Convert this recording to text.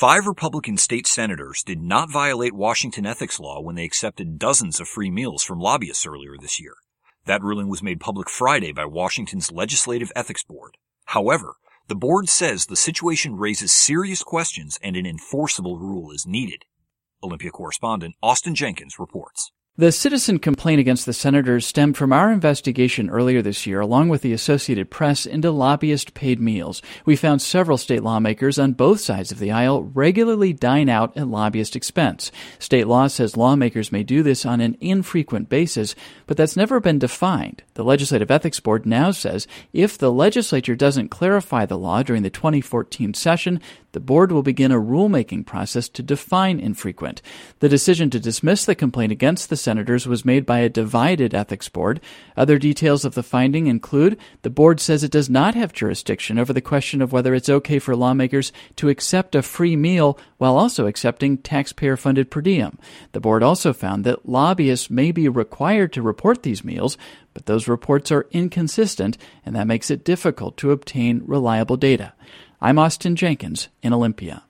5 Republican state senators did not violate Washington ethics law when they accepted dozens of free meals from lobbyists earlier this year. That ruling was made public Friday by Washington's Legislative Ethics Board. However, the board says the situation raises serious questions and an enforceable rule is needed. Olympia correspondent Austin Jenkins reports. The citizen complaint against the senators stemmed from our investigation earlier this year, along with the Associated Press, into lobbyist paid meals. We found several state lawmakers on both sides of the aisle regularly dine out at lobbyist expense. State law says lawmakers may do this on an infrequent basis, but that's never been defined. The Legislative Ethics Board now says if the legislature doesn't clarify the law during the 2014 session, the board will begin a rulemaking process to define infrequent. The decision to dismiss the complaint against the senators was made by a divided ethics board. Other details of the finding include the board says it does not have jurisdiction over the question of whether it's okay for lawmakers to accept a free meal while also accepting taxpayer-funded per diem. The board also found that lobbyists may be required to report these meals, but those reports are inconsistent, and that makes it difficult to obtain reliable data. I'm Austin Jenkins in Olympia.